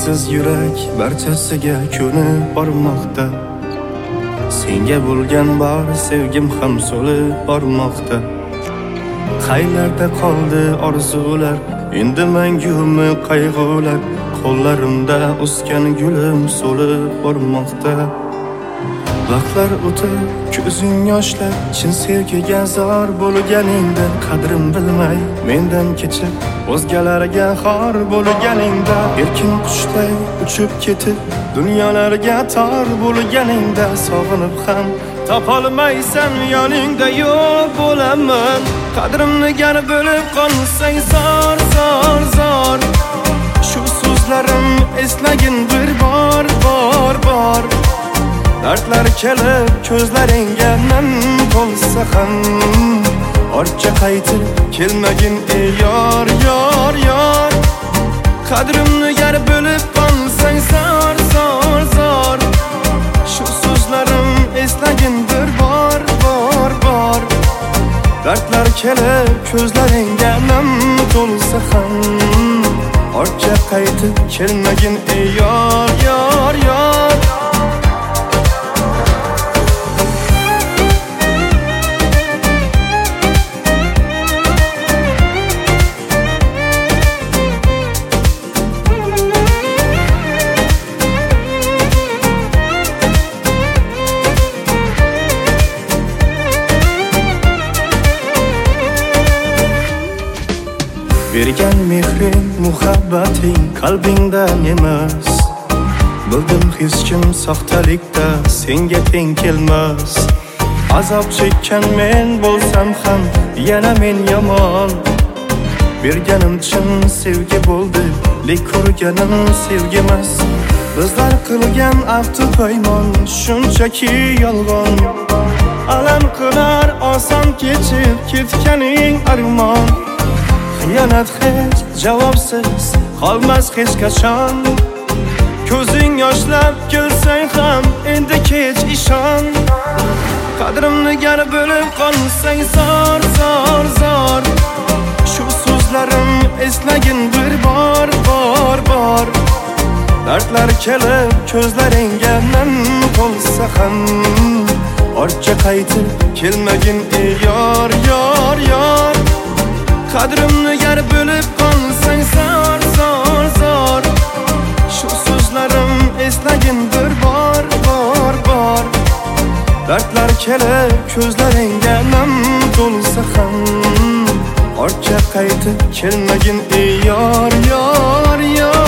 Sensiz yurak barchasiga ko'nib bormoqda. Senga bo'lgan bor sevgim ham so'lib bormoqda. Qaylarda qoldi orzular, endi mangumi qayg'ular. Qo'llarimda o'sgan gulim so'lib bormoqda. Vaqtlar o'tib, ko'zing yoshlar, chin sevgiga zor bo'lganingda, qadrim bilmay mendan kechib, o'zgalarga xor bo'lganingda, erkin qushday uchib ketib, dunyolarga tor bo'lganingda, sog'inib ham topolmaysan yoningda yo'q bo'laman. Qadrimni gar bo'lib qolsang zor, zor, zor. Shu so'zlarim eslagin bir bor, bor, bor. Dardlar kelib ko'zlaringga nam to'lsa ham, ortga qaytib kelmagin ey yor, yor, yor. Qadrimni gar bo'lib qolsang zor, zor, zor. Shu so'zlarim eslagin bir bor, bor, bor. Dardlar kelib ko'zlaringga nam to'lsa ham, ortga qaytib kelmagin ey yor, yor, yor. Bergan mehring, muhabbating qalbingdan emas. Bildim hech kim soxtalikda senga teng kelmas. Azob chekkan men bo'lsam ham yana men yomon. Berganim chin sevgi bo'ldi, lek ko'rganim sevgi emas. Bizlar qilgan ahd paymon shunchaki yolg'on. Alam qilar oson kechib ketganing armon. Xiyonat hech javobsiz qolmas hech qachon. Ko'zing yoshlab kelsang ham endi kech ishon. Qadrimni gar bo'lib qolsang zor, zor, zor. Shu so'zlarim eslagin bir bor, bor, bor. Dardlar kelib ko'zlaringga nam to'lsa ham, ortga qaytib kelmagin ey yor, yor, yor. Qadrimni gar bo'lib qolsang zor, zor, zor. Shu so'zlarim eslagin bir bor, bor, bor. Dardlar kelib ko'zlaringga nam to'lsa ham, ortga qaytib kelmagin ey yor, yor, yor.